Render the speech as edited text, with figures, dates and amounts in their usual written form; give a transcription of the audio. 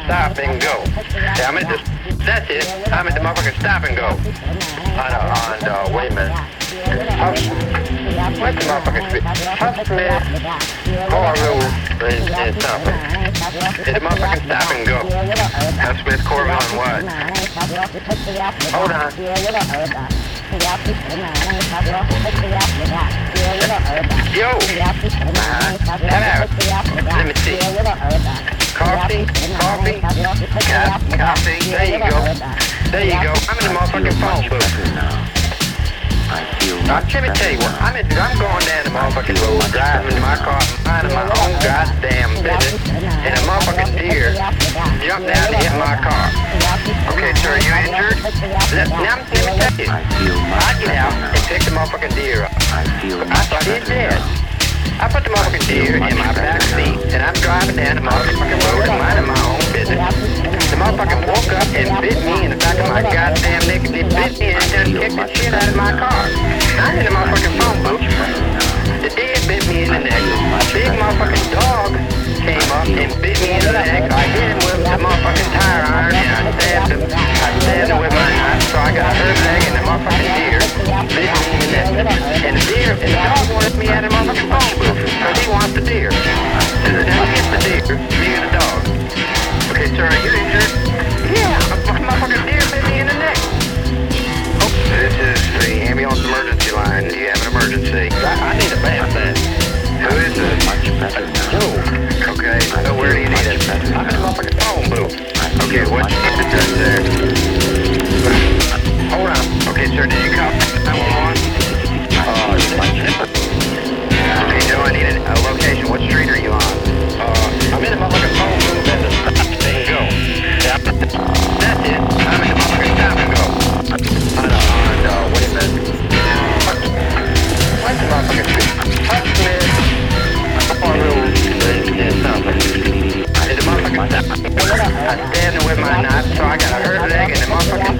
stop and go. Yeah, I'm at the, that's it. I'm at the motherfucking stop and go. Wait a minute. What's the motherfucking street? Huff Smith, Core Road, and something. It's the motherfucking stop and go. Huff Smith, Core Road, and what? Hold on. Yo! Hello. Let me see. Coffee? Coffee. There you go. I'm in the motherfucking phone booth. Now, let me tell you what, I'm going down the motherfucking road, driving in my car, minding my own goddamn business, and a motherfucking deer jumped down to hit my car. Okay, sir, you injured? Let me tell you, I get out and pick the motherfucking deer up. I thought he was dead. I put the motherfucking deer in my back seat, and I'm driving down the motherfucking road and minding my own business. The motherfucker woke up and bit me in the back of my goddamn neck. He bit me and done kicked the shit out of my car. I'm in the motherfucking phone booth. The deer bit me in the neck. A big motherfucking dog came up and bit me in the neck. I hit him with the motherfucking tire iron and I stabbed him. With my knife, so I got a hurt leg and the motherfucking deer bit me in the neck. And the dog wanted me out of the motherfucking phone booth because he wants the deer. So now he gets the deer, me and the dog. Okay, sir, are you injured? Yeah, a motherfucking deer bit me in the neck. Oh, this is the ambulance emergency line. Do you have an emergency? I need a bath then. Who is this? Joe. Okay, so where do you need it? I'm in the motherfucking phone booth. Okay, what's the address there? Hold on. Okay, sir, did you call 911? Okay, Joe, I need a location. What street are you on? I'm in the motherfucking phone booth at the stop and go. That's it. I'm in the motherfucking stop and go. Wait a minute. What's the motherfucking street? Huff Smith, Core Road, and something. It's the motherfucking stop. I stabbed him with my knife, so I got a hurt leg and the motherfucking